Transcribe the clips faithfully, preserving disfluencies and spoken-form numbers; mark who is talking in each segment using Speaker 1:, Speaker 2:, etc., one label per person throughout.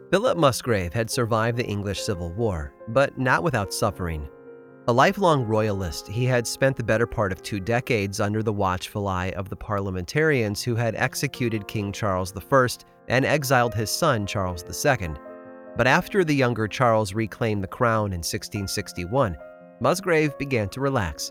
Speaker 1: Philip Musgrave had survived the English Civil War, but not without suffering. A lifelong royalist, he had spent the better part of two decades under the watchful eye of the parliamentarians who had executed King Charles the First and exiled his son Charles the Second. But after the younger Charles reclaimed the crown in sixteen sixty-one, Musgrave began to relax.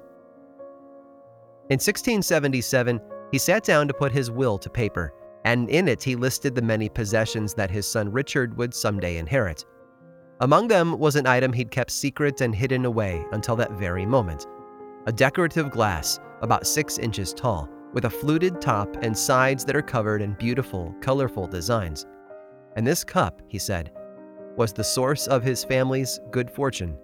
Speaker 1: In sixteen seventy-seven, he sat down to put his will to paper, and in it he listed the many possessions that his son Richard would someday inherit. Among them was an item he'd kept secret and hidden away until that very moment: a decorative glass about six inches tall, with a fluted top and sides that are covered in beautiful, colorful designs. And this cup, he said, was the source of his family's good fortune.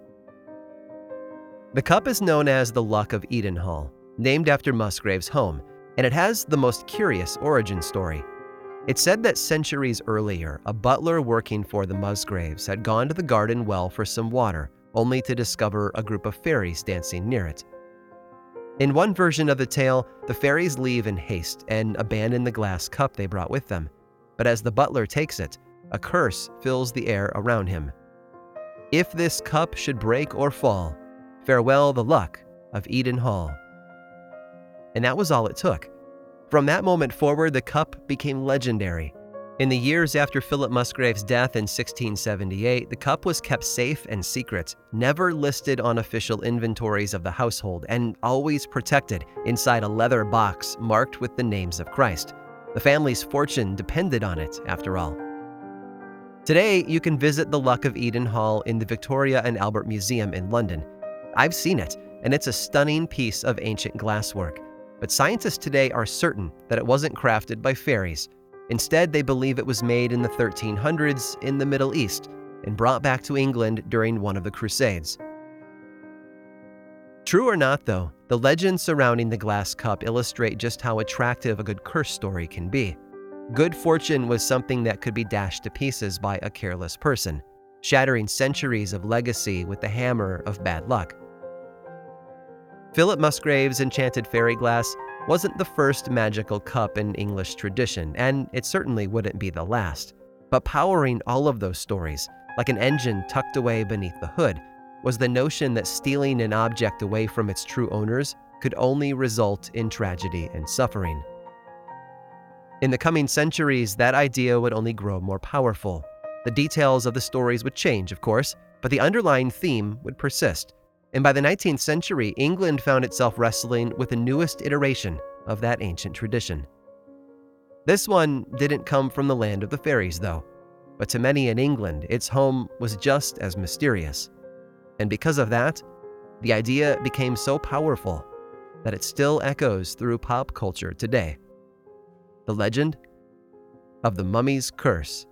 Speaker 1: The cup is known as the Luck of Edenhall, named after Musgrave's home, and it has the most curious origin story. It's said that centuries earlier, a butler working for the Musgraves had gone to the garden well for some water, only to discover a group of fairies dancing near it. In one version of the tale, the fairies leave in haste and abandon the glass cup they brought with them. But as the butler takes it, a curse fills the air around him. If this cup should break or fall, farewell the luck of Edenhall. And that was all it took. From that moment forward, the cup became legendary. In the years after Philip Musgrave's death in sixteen seventy-eight, the cup was kept safe and secret, never listed on official inventories of the household, and always protected inside a leather box marked with the names of Christ. The family's fortune depended on it, after all. Today, you can visit the Luck of Edenhall in the Victoria and Albert Museum in London. I've seen it, and it's a stunning piece of ancient glasswork. But scientists today are certain that it wasn't crafted by fairies. Instead, they believe it was made in the thirteen hundreds in the Middle East and brought back to England during one of the Crusades. True or not, though, the legends surrounding the glass cup illustrate just how attractive a good curse story can be. Good fortune was something that could be dashed to pieces by a careless person, shattering centuries of legacy with the hammer of bad luck. Philip Musgrave's enchanted fairy glass wasn't the first magical cup in English tradition, and it certainly wouldn't be the last. But powering all of those stories, like an engine tucked away beneath the hood, was the notion that stealing an object away from its true owners could only result in tragedy and suffering. In the coming centuries, that idea would only grow more powerful. The details of the stories would change, of course, but the underlying theme would persist. And by the nineteenth century, England found itself wrestling with the newest iteration of that ancient tradition. This one didn't come from the land of the fairies, though, but to many in England, its home was just as mysterious. And because of that, the idea became so powerful that it still echoes through pop culture today. The legend of the Mummy's Curse.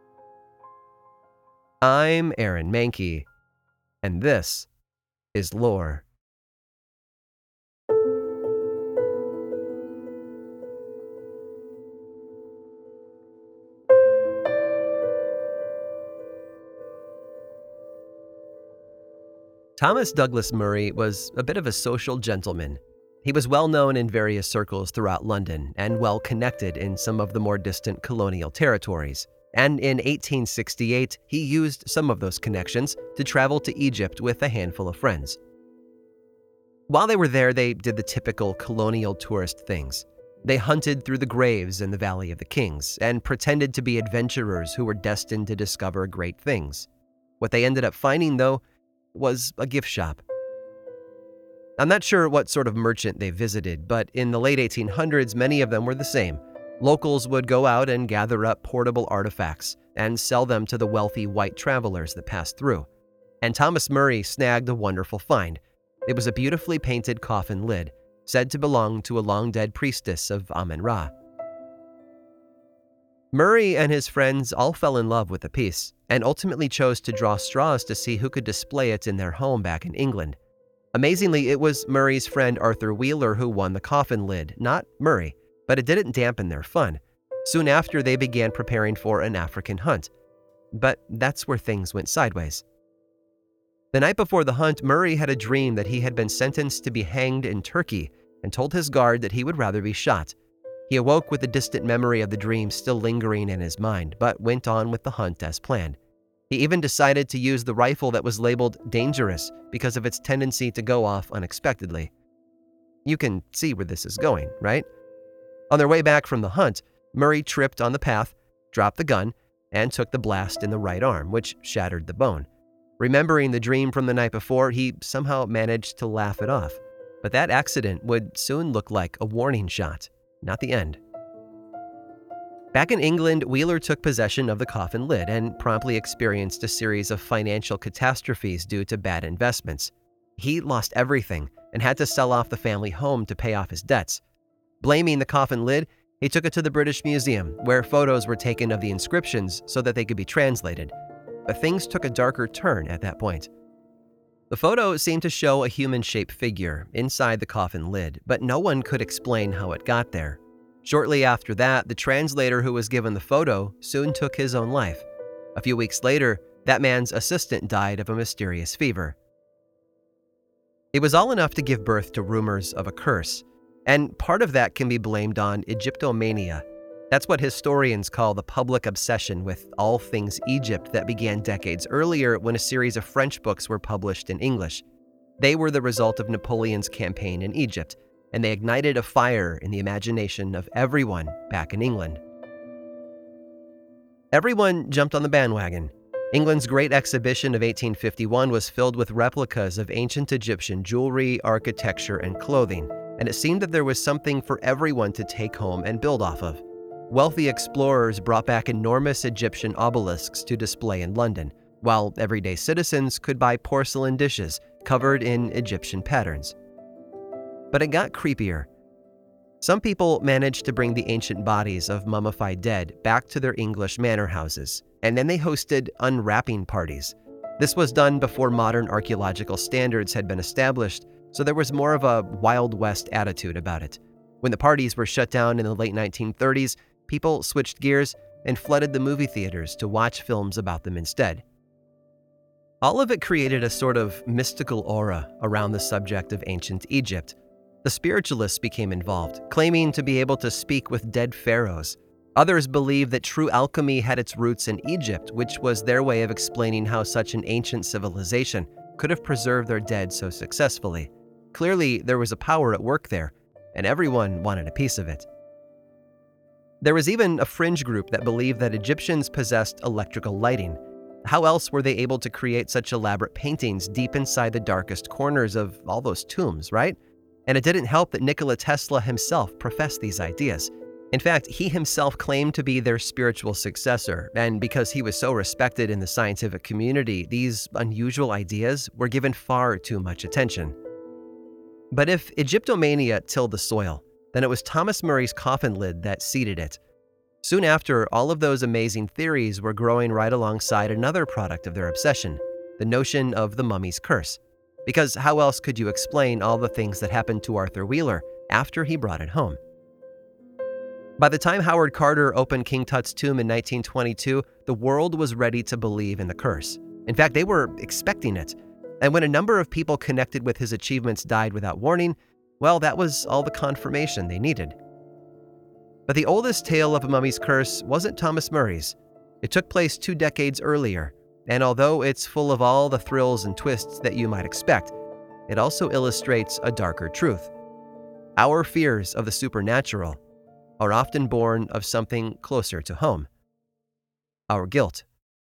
Speaker 1: I'm Aaron Mahnke, and this is Lore. Thomas Douglas Murray was a bit of a social gentleman. He was well known in various circles throughout London and well connected in some of the more distant colonial territories. And in eighteen sixty-eight, he used some of those connections to travel to Egypt with a handful of friends. While they were there, they did the typical colonial tourist things. They hunted through the graves in the Valley of the Kings and pretended to be adventurers who were destined to discover great things. What they ended up finding, though, was a gift shop. I'm not sure what sort of merchant they visited, but in the late eighteen hundreds, many of them were the same. Locals would go out and gather up portable artifacts and sell them to the wealthy white travelers that passed through. And Thomas Murray snagged a wonderful find. It was a beautifully painted coffin lid, said to belong to a long-dead priestess of Amen-Ra. Murray and his friends all fell in love with the piece and ultimately chose to draw straws to see who could display it in their home back in England. Amazingly, it was Murray's friend Arthur Wheeler who won the coffin lid, not Murray. But it didn't dampen their fun. Soon after, they began preparing for an African hunt. But that's where things went sideways. The night before the hunt, Murray had a dream that he had been sentenced to be hanged in Turkey and told his guard that he would rather be shot. He awoke with the distant memory of the dream still lingering in his mind, but went on with the hunt as planned. He even decided to use the rifle that was labeled dangerous because of its tendency to go off unexpectedly. You can see where this is going, right? On their way back from the hunt, Murray tripped on the path, dropped the gun, and took the blast in the right arm, which shattered the bone. Remembering the dream from the night before, he somehow managed to laugh it off. But that accident would soon look like a warning shot, not the end. Back in England, Wheeler took possession of the coffin lid and promptly experienced a series of financial catastrophes due to bad investments. He lost everything and had to sell off the family home to pay off his debts. Blaming the coffin lid, he took it to the British Museum, where photos were taken of the inscriptions so that they could be translated. But things took a darker turn at that point. The photo seemed to show a human-shaped figure inside the coffin lid, but no one could explain how it got there. Shortly after that, the translator who was given the photo soon took his own life. A few weeks later, that man's assistant died of a mysterious fever. It was all enough to give birth to rumors of a curse, and part of that can be blamed on Egyptomania. That's what historians call the public obsession with all things Egypt that began decades earlier when a series of French books were published in English. They were the result of Napoleon's campaign in Egypt, and they ignited a fire in the imagination of everyone back in England. Everyone jumped on the bandwagon. England's Great Exhibition of eighteen fifty-one was filled with replicas of ancient Egyptian jewelry, architecture, and clothing, and it seemed that there was something for everyone to take home and build off of. Wealthy explorers brought back enormous Egyptian obelisks to display in London, while everyday citizens could buy porcelain dishes covered in Egyptian patterns. But it got creepier. Some people managed to bring the ancient bodies of mummified dead back to their English manor houses, and then they hosted unwrapping parties. This was done before modern archaeological standards had been established, so there was more of a Wild West attitude about it. When the parties were shut down in the late nineteen thirties, people switched gears and flooded the movie theaters to watch films about them instead. All of it created a sort of mystical aura around the subject of ancient Egypt. The spiritualists became involved, claiming to be able to speak with dead pharaohs. Others believed that true alchemy had its roots in Egypt, which was their way of explaining how such an ancient civilization could have preserved their dead so successfully. Clearly, there was a power at work there, and everyone wanted a piece of it. There was even a fringe group that believed that Egyptians possessed electrical lighting. How else were they able to create such elaborate paintings deep inside the darkest corners of all those tombs, right? And it didn't help that Nikola Tesla himself professed these ideas. In fact, he himself claimed to be their spiritual successor, and because he was so respected in the scientific community, these unusual ideas were given far too much attention. But if Egyptomania tilled the soil, then it was Thomas Murray's coffin lid that seeded it. Soon after, all of those amazing theories were growing right alongside another product of their obsession, the notion of the mummy's curse. Because how else could you explain all the things that happened to Arthur Wheeler after he brought it home? By the time Howard Carter opened King Tut's tomb in nineteen twenty-two, the world was ready to believe in the curse. In fact, they were expecting it. And when a number of people connected with his achievements died without warning, well, that was all the confirmation they needed. But the oldest tale of a mummy's curse wasn't Thomas Murray's. It took place two decades earlier, and although it's full of all the thrills and twists that you might expect, it also illustrates a darker truth. Our fears of the supernatural are often born of something closer to home: our guilt.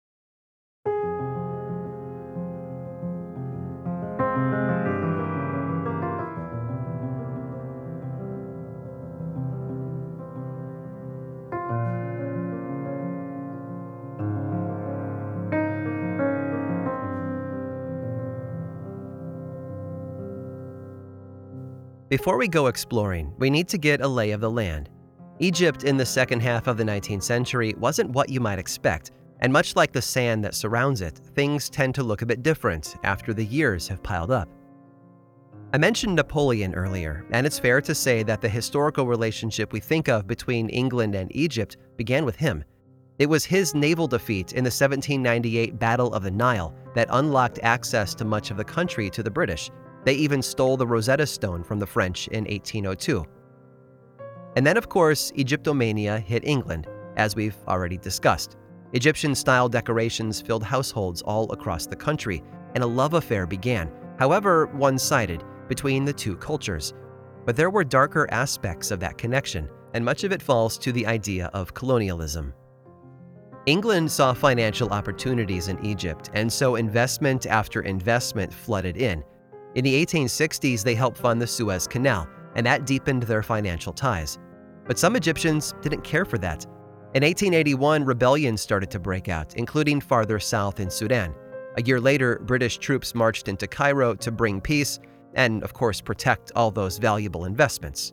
Speaker 1: Before we go exploring, we need to get a lay of the land. Egypt in the second half of the nineteenth century wasn't what you might expect, and much like the sand that surrounds it, things tend to look a bit different after the years have piled up. I mentioned Napoleon earlier, and it's fair to say that the historical relationship we think of between England and Egypt began with him. It was his naval defeat in the seventeen ninety-eight Battle of the Nile that unlocked access to much of the country to the British. They even stole the Rosetta Stone from the French in eighteen oh two. And then, of course, Egyptomania hit England, as we've already discussed. Egyptian-style decorations filled households all across the country, and a love affair began, however one-sided, between the two cultures. But there were darker aspects of that connection, and much of it falls to the idea of colonialism. England saw financial opportunities in Egypt, and so investment after investment flooded in. In the eighteen sixties, they helped fund the Suez Canal, and that deepened their financial ties. But some Egyptians didn't care for that. In eighteen eighty-one, rebellions started to break out, including farther south in Sudan. A year later, British troops marched into Cairo to bring peace and, of course, protect all those valuable investments.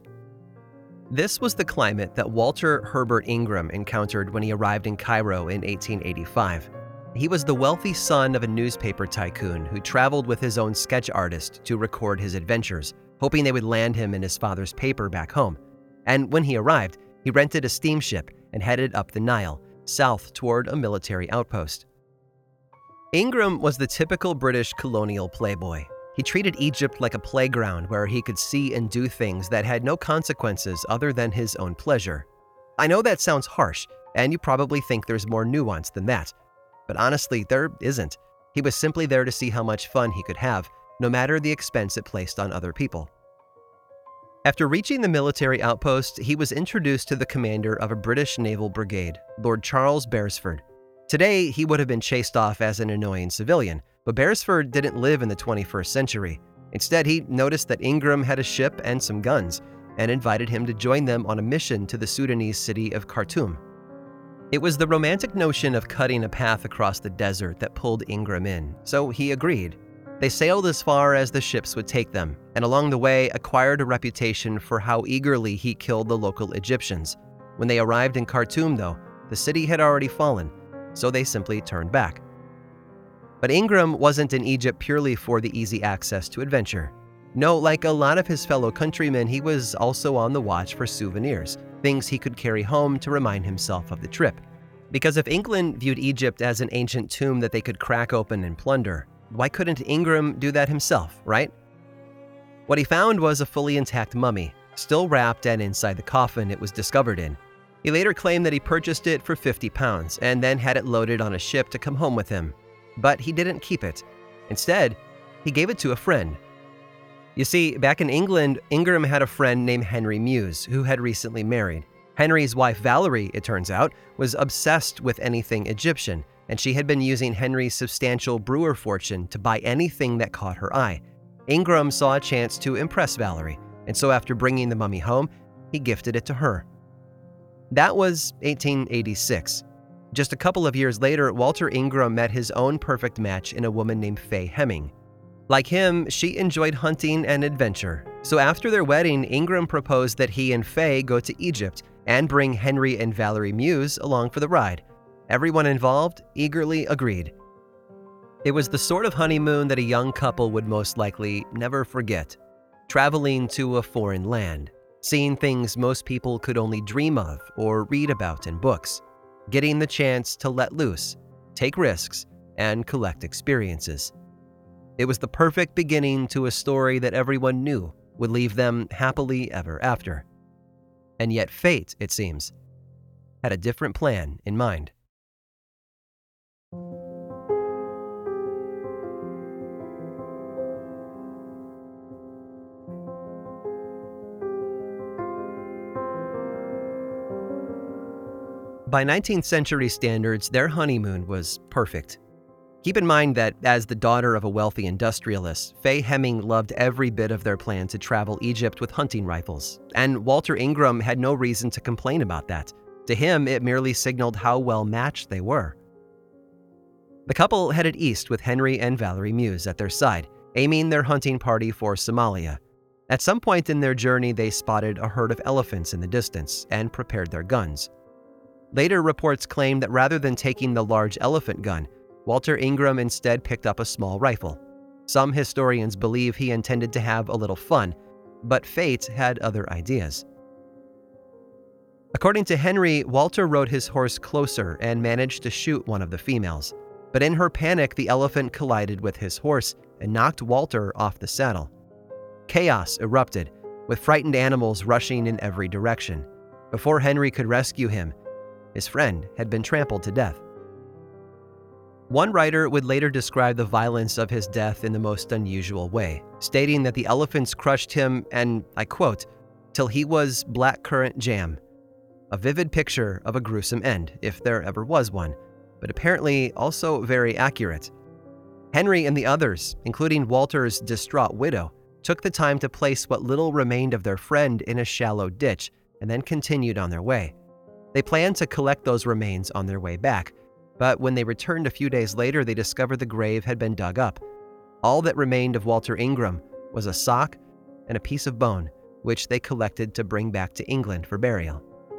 Speaker 1: This was the climate that Walter Herbert Ingram encountered when he arrived in Cairo in eighteen eighty-five. He was the wealthy son of a newspaper tycoon who traveled with his own sketch artist to record his adventures, hoping they would land him in his father's paper back home. And when he arrived, he rented a steamship and headed up the Nile, south toward a military outpost. Ingram was the typical British colonial playboy. He treated Egypt like a playground where he could see and do things that had no consequences other than his own pleasure. I know that sounds harsh, and you probably think there's more nuance than that. But honestly, there isn't. He was simply there to see how much fun he could have, no matter the expense it placed on other people. After reaching the military outpost, he was introduced to the commander of a British naval brigade, Lord Charles Beresford. Today, he would have been chased off as an annoying civilian, but Beresford didn't live in the twenty-first century. Instead, he noticed that Ingram had a ship and some guns, and invited him to join them on a mission to the Sudanese city of Khartoum. It was the romantic notion of cutting a path across the desert that pulled Ingram in, so he agreed. They sailed as far as the ships would take them, and along the way acquired a reputation for how eagerly he killed the local Egyptians. When they arrived in Khartoum, though, the city had already fallen, so they simply turned back. But Ingram wasn't in Egypt purely for the easy access to adventure. No, like a lot of his fellow countrymen, he was also on the watch for souvenirs, things he could carry home to remind himself of the trip. Because if England viewed Egypt as an ancient tomb that they could crack open and plunder, why couldn't Ingram do that himself, right? What he found was a fully intact mummy, still wrapped and inside the coffin it was discovered in. He later claimed that he purchased it for fifty pounds and then had it loaded on a ship to come home with him. But he didn't keep it. Instead, he gave it to a friend. You see, back in England, Ingram had a friend named Henry Muse who had recently married. Henry's wife Valerie, it turns out, was obsessed with anything Egyptian, and she had been using Henry's substantial brewer fortune to buy anything that caught her eye. Ingram saw a chance to impress Valerie, and so after bringing the mummy home, he gifted it to her. That was eighteen eighty-six. Just a couple of years later, Walter Ingram met his own perfect match in a woman named Fay Hemming. Like him, she enjoyed hunting and adventure, so after their wedding, Ingram proposed that he and Fay go to Egypt and bring Henry and Valerie Muse along for the ride. Everyone involved eagerly agreed. It was the sort of honeymoon that a young couple would most likely never forget. Traveling to a foreign land, seeing things most people could only dream of or read about in books, getting the chance to let loose, take risks, and collect experiences. It was the perfect beginning to a story that everyone knew would leave them happily ever after. And yet fate, it seems, had a different plan in mind. By nineteenth century standards, their honeymoon was perfect. Keep in mind that, as the daughter of a wealthy industrialist, Fay Hemming loved every bit of their plan to travel Egypt with hunting rifles, and Walter Ingram had no reason to complain about that. To him, it merely signaled how well matched they were. The couple headed east with Henry and Valerie Muse at their side, aiming their hunting party for Somalia. At some point in their journey, they spotted a herd of elephants in the distance and prepared their guns. Later reports claim that rather than taking the large elephant gun, Walter Ingram instead picked up a small rifle. Some historians believe he intended to have a little fun, but fate had other ideas. According to Henry, Walter rode his horse closer and managed to shoot one of the females. But in her panic, the elephant collided with his horse and knocked Walter off the saddle. Chaos erupted, with frightened animals rushing in every direction. Before Henry could rescue him, his friend had been trampled to death. One writer would later describe the violence of his death in the most unusual way, stating that the elephants crushed him, and I quote, "till he was blackcurrant jam." A vivid picture of a gruesome end, if there ever was one, but apparently also very accurate. Henry and the others, including Walter's distraught widow, took the time to place what little remained of their friend in a shallow ditch and then continued on their way. They planned to collect those remains on their way back, but when they returned a few days later, they discovered the grave had been dug up. All that remained of Walter Ingram was a sock and a piece of bone, which they collected to bring back to England for burial.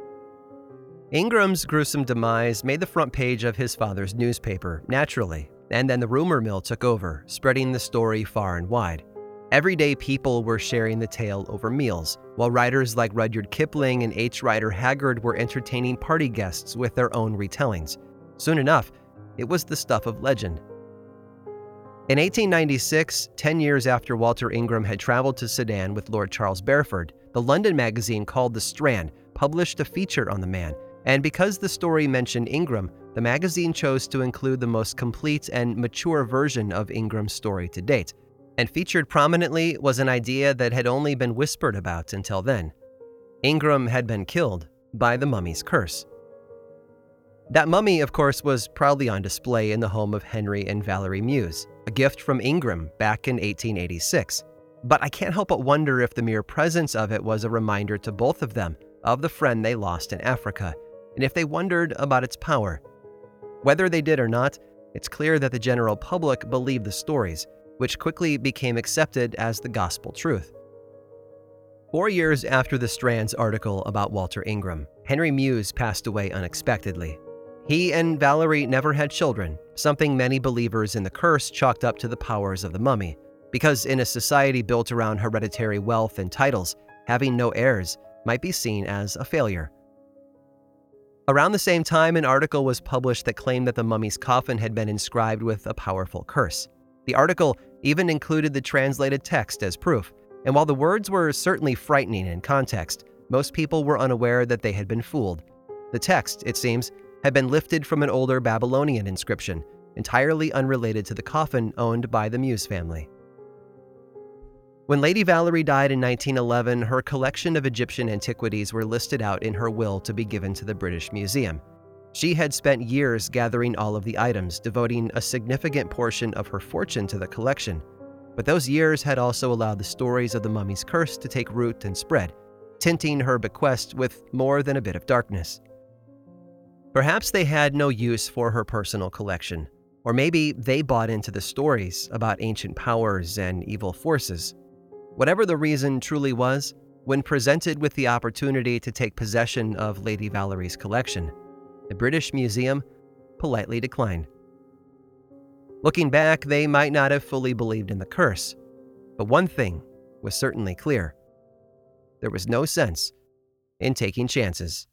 Speaker 1: Ingram's gruesome demise made the front page of his father's newspaper, naturally, and then the rumor mill took over, spreading the story far and wide. Everyday people were sharing the tale over meals, while writers like Rudyard Kipling and H. Rider Haggard were entertaining party guests with their own retellings. Soon enough, it was the stuff of legend. In eighteen ninety-six, ten years after Walter Ingram had traveled to Sudan with Lord Charles Beresford, the London magazine called The Strand published a feature on the man, and because the story mentioned Ingram, the magazine chose to include the most complete and mature version of Ingram's story to date, and featured prominently was an idea that had only been whispered about until then. Ingram had been killed by the mummy's curse. That mummy, of course, was proudly on display in the home of Henry and Valerie Muse, a gift from Ingram back in eighteen eighty-six. But I can't help but wonder if the mere presence of it was a reminder to both of them of the friend they lost in Africa, and if they wondered about its power. Whether they did or not, it's clear that the general public believed the stories, which quickly became accepted as the gospel truth. Four years after the Strand's article about Walter Ingram, Henry Muse passed away unexpectedly. He and Valerie never had children, something many believers in the curse chalked up to the powers of the mummy, because in a society built around hereditary wealth and titles, having no heirs might be seen as a failure. Around the same time, an article was published that claimed that the mummy's coffin had been inscribed with a powerful curse. The article even included the translated text as proof, and while the words were certainly frightening in context, most people were unaware that they had been fooled. The text, it seems, had been lifted from an older Babylonian inscription, entirely unrelated to the coffin owned by the Muse family. When Lady Valerie died in nineteen eleven, her collection of Egyptian antiquities were listed out in her will to be given to the British Museum. She had spent years gathering all of the items, devoting a significant portion of her fortune to the collection. But those years had also allowed the stories of the mummy's curse to take root and spread, tinting her bequest with more than a bit of darkness. Perhaps they had no use for her personal collection, or maybe they bought into the stories about ancient powers and evil forces. Whatever the reason truly was, when presented with the opportunity to take possession of Lady Valerie's collection, the British Museum politely declined. Looking back, they might not have fully believed in the curse, but one thing was certainly clear. There was no sense in taking chances.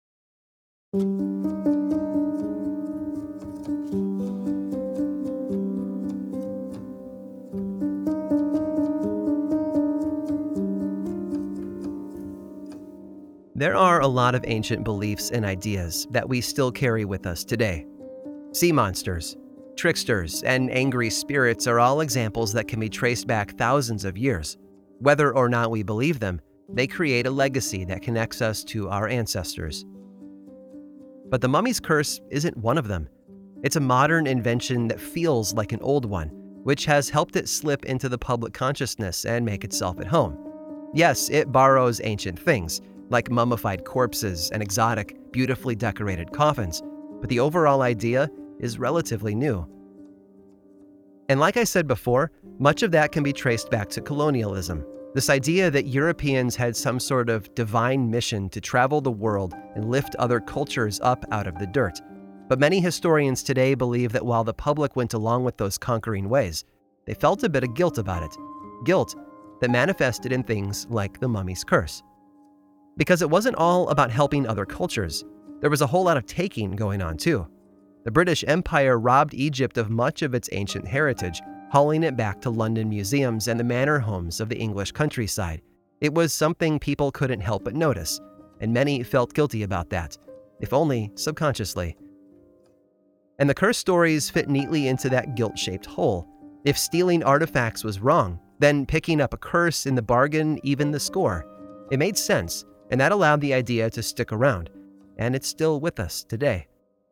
Speaker 1: There are a lot of ancient beliefs and ideas that we still carry with us today. Sea monsters, tricksters, and angry spirits are all examples that can be traced back thousands of years. Whether or not we believe them, they create a legacy that connects us to our ancestors. But the mummy's curse isn't one of them. It's a modern invention that feels like an old one, which has helped it slip into the public consciousness and make itself at home. Yes, it borrows ancient things, like mummified corpses and exotic, beautifully decorated coffins, but the overall idea is relatively new. And like I said before, much of that can be traced back to colonialism. This idea that Europeans had some sort of divine mission to travel the world and lift other cultures up out of the dirt. But many historians today believe that while the public went along with those conquering ways, they felt a bit of guilt about it. Guilt that manifested in things like the mummy's curse. Because it wasn't all about helping other cultures. There was a whole lot of taking going on too. The British Empire robbed Egypt of much of its ancient heritage, hauling it back to London museums and the manor homes of the English countryside. It was something people couldn't help but notice. and many felt guilty about that, if only subconsciously. And the curse stories fit neatly into that guilt-shaped hole. If stealing artifacts was wrong, then picking up a curse in the bargain evened the score. It made sense, and that allowed the idea to stick around, and it's still with us today.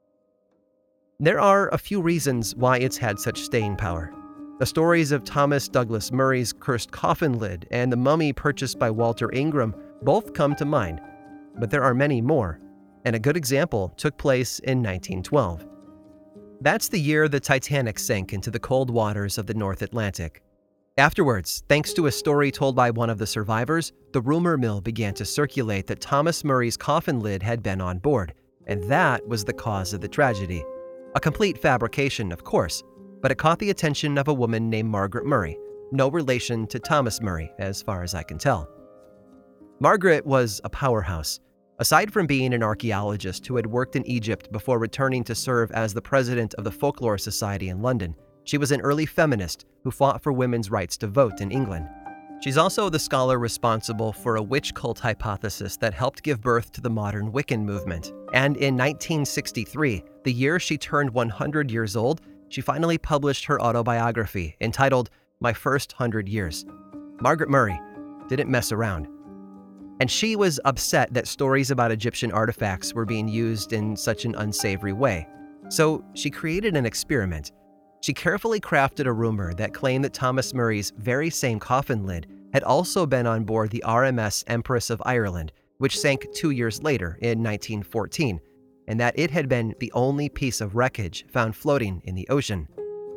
Speaker 1: There are a few reasons why it's had such staying power. The stories of Thomas Douglas Murray's cursed coffin lid and the mummy purchased by Walter Ingram both come to mind, but there are many more, and a good example took place in nineteen twelve. That's the year the Titanic sank into the cold waters of the North Atlantic. Afterwards, thanks to a story told by one of the survivors, the rumor mill began to circulate that Thomas Murray's coffin lid had been on board, and that was the cause of the tragedy. A complete fabrication, of course, but it caught the attention of a woman named Margaret Murray, no relation to Thomas Murray, as far as I can tell. Margaret was a powerhouse. Aside from being an archaeologist who had worked in Egypt before returning to serve as the president of the Folklore Society in London, she was an early feminist who fought for women's rights to vote in England. She's also the scholar responsible for a witch cult hypothesis that helped give birth to the modern Wiccan movement. And in nineteen sixty-three, the year she turned one hundred years old, she finally published her autobiography entitled My First Hundred Years. Margaret Murray didn't mess around. And she was upset that stories about Egyptian artifacts were being used in such an unsavory way. So she created an experiment. She carefully crafted a rumor that claimed that Thomas Murray's very same coffin lid had also been on board the R M S Empress of Ireland, which sank two years later in nineteen fourteen, and that it had been the only piece of wreckage found floating in the ocean.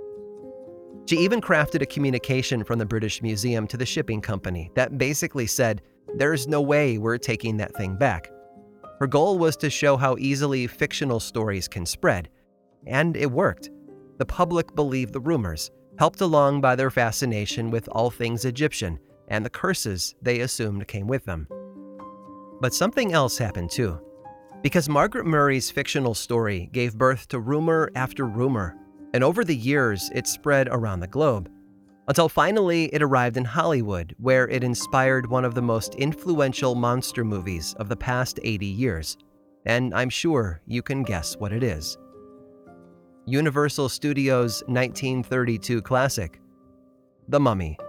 Speaker 1: She even crafted a communication from the British Museum to the shipping company that basically said, "There's no way we're taking that thing back." Her goal was to show how easily fictional stories can spread, and it worked. The public believed the rumors, helped along by their fascination with all things Egyptian and the curses they assumed came with them. But something else happened too. Because Margaret Murray's fictional story gave birth to rumor after rumor, and over the years it spread around the globe, until finally it arrived in Hollywood, where it inspired one of the most influential monster movies of the past eighty years. And I'm sure you can guess what it is. Universal Studios' nineteen thirty-two classic, The Mummy.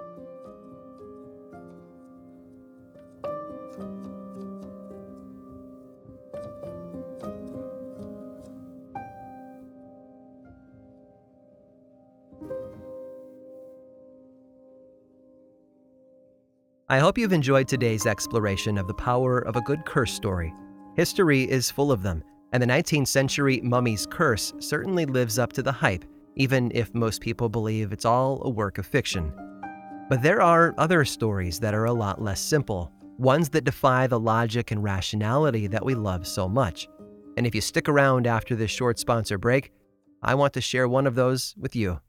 Speaker 1: I hope you've enjoyed today's exploration of the power of a good curse story. History is full of them, and the nineteenth century mummy's curse certainly lives up to the hype, even if most people believe it's all a work of fiction. But there are other stories that are a lot less simple, ones that defy the logic and rationality that we love so much. And if you stick around after this short sponsor break, I want to share one of those with you.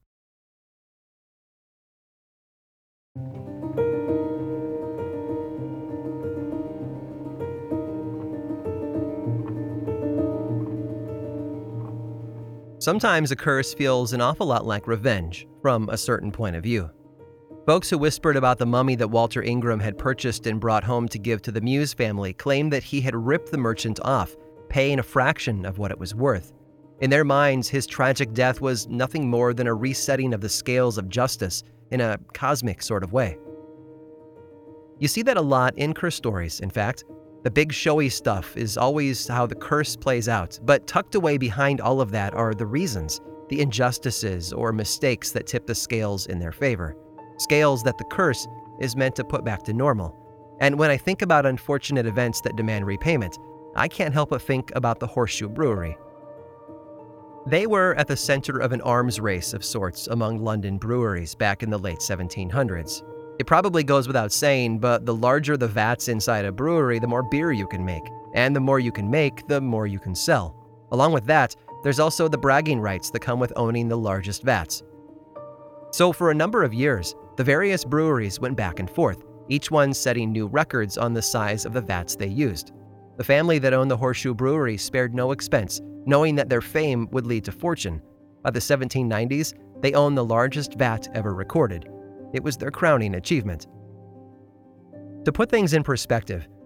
Speaker 1: Sometimes a curse feels an awful lot like revenge, from a certain point of view. Folks who whispered about the mummy that Walter Ingram had purchased and brought home to give to the Muse family claimed that he had ripped the merchant off, paying a fraction of what it was worth. In their minds, his tragic death was nothing more than a resetting of the scales of justice in a cosmic sort of way. You see that a lot in curse stories, in fact. The big showy stuff is always how the curse plays out, but tucked away behind all of that are the reasons, the injustices or mistakes that tip the scales in their favor. Scales that the curse is meant to put back to normal. And when I think about unfortunate events that demand repayment, I can't help but think about the Horseshoe Brewery. They were at the center of an arms race of sorts among London breweries back in the late seventeen hundreds. It probably goes without saying, but the larger the vats inside a brewery, the more beer you can make. And the more you can make, the more you can sell. Along with that, there's also the bragging rights that come with owning the largest vats. So for a number of years, the various breweries went back and forth, each one setting new records on the size of the vats they used. The family that owned the Horseshoe Brewery spared no expense, knowing that their fame would lead to fortune. By the seventeen nineties, they owned the largest vat ever recorded. It was their crowning achievement. To put things in perspective,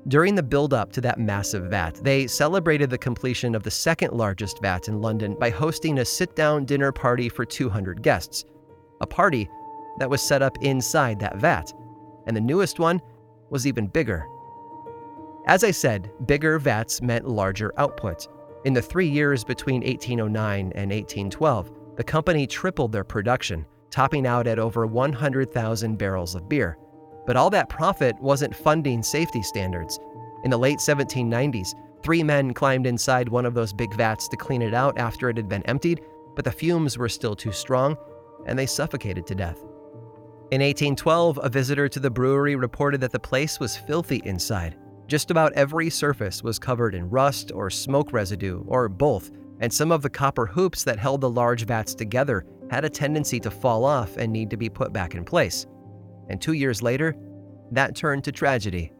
Speaker 1: During the build-up to that massive vat, they celebrated the completion of the second largest vat in London by hosting a sit-down dinner party for two hundred guests. A party that was set up inside that vat, and the newest one was even bigger. As I said, bigger vats meant larger output. In the three years between eighteen oh nine and eighteen twelve, the company tripled their production, topping out at over one hundred thousand barrels of beer. But all that profit wasn't funding safety standards. In the late seventeen nineties, three men climbed inside one of those big vats to clean it out after it had been emptied, but the fumes were still too strong, and they suffocated to death. In eighteen twelve, a visitor to the brewery reported that the place was filthy inside. Just about every surface was covered in rust or smoke residue, or both, and some of the copper hoops that held the large vats together had a tendency to fall off and need to be put back in place. And two years later, that turned to tragedy.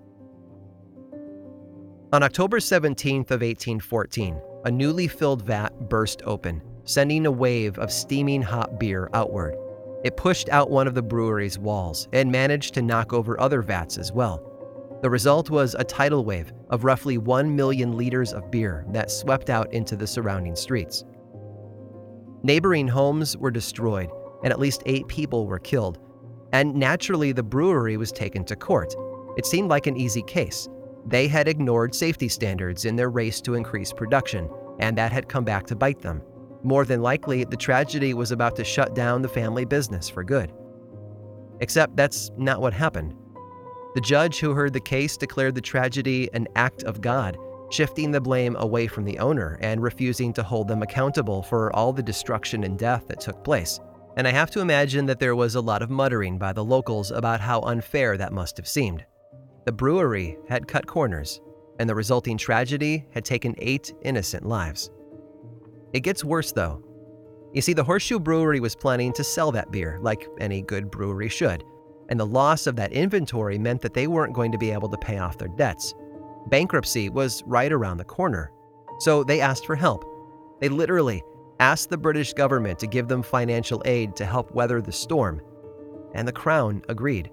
Speaker 1: On October seventeenth of eighteen fourteen, a newly filled vat burst open, sending a wave of steaming hot beer outward. It pushed out one of the brewery's walls and managed to knock over other vats as well. The result was a tidal wave of roughly one million liters of beer that swept out into the surrounding streets. Neighboring homes were destroyed, and at least eight people were killed. And naturally, the brewery was taken to court. It seemed like an easy case. They had ignored safety standards in their race to increase production, and that had come back to bite them. More than likely, the tragedy was about to shut down the family business for good. Except that's not what happened. The judge who heard the case declared the tragedy an act of God, shifting the blame away from the owner and refusing to hold them accountable for all the destruction and death that took place. And I have to imagine that there was a lot of muttering by the locals about how unfair that must have seemed. The brewery had cut corners, and the resulting tragedy had taken eight innocent lives. It gets worse, though. You see, the Horseshoe Brewery was planning to sell that beer, like any good brewery should, and the loss of that inventory meant that they weren't going to be able to pay off their debts. Bankruptcy was right around the corner, so they asked for help. They literally asked the British government to give them financial aid to help weather the storm, and the Crown agreed.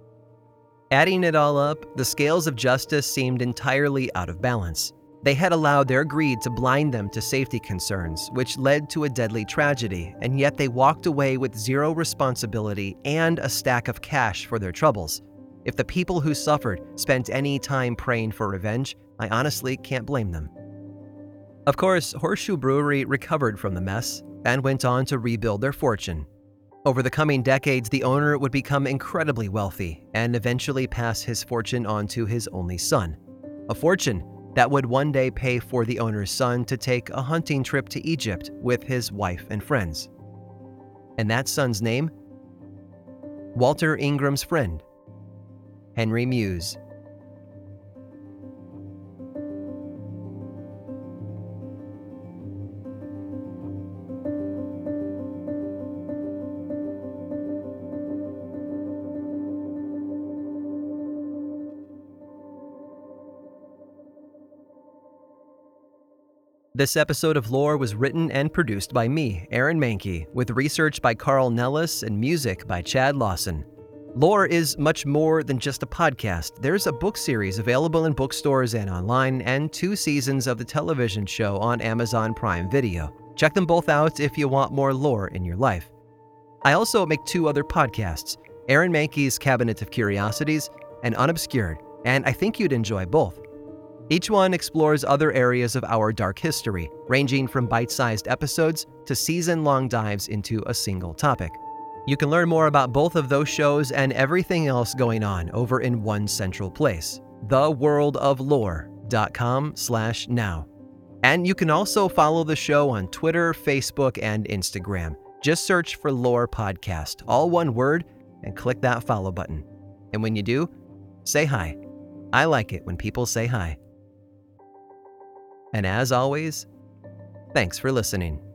Speaker 1: Adding it all up, the scales of justice seemed entirely out of balance. They had allowed their greed to blind them to safety concerns, which led to a deadly tragedy, and yet they walked away with zero responsibility and a stack of cash for their troubles. If the people who suffered spent any time praying for revenge, I honestly can't blame them. Of course, Horseshoe Brewery recovered from the mess and went on to rebuild their fortune. Over the coming decades, the owner would become incredibly wealthy and eventually pass his fortune on to his only son. A fortune that would one day pay for the owner's son to take a hunting trip to Egypt with his wife and friends. And that son's name? Walter Ingram's friend, Henry Muse. This episode of Lore was written and produced by me, Aaron Mahnke, with research by Carl Nellis and music by Chad Lawson. Lore is much more than just a podcast. There's a book series available in bookstores and online, and two seasons of the television show on Amazon Prime Video. Check them both out if you want more lore in your life. I also make two other podcasts, Aaron Mahnke's Cabinet of Curiosities and Unobscured, and I think you'd enjoy both. Each one explores other areas of our dark history, ranging from bite-sized episodes to season-long dives into a single topic. You can learn more about both of those shows and everything else going on over in one central place, the world of lore dot com slash now. And you can also follow the show on Twitter, Facebook, and Instagram. Just search for Lore Podcast, all one word, and click that follow button. And when you do, say hi. I like it when people say hi. And as always, thanks for listening.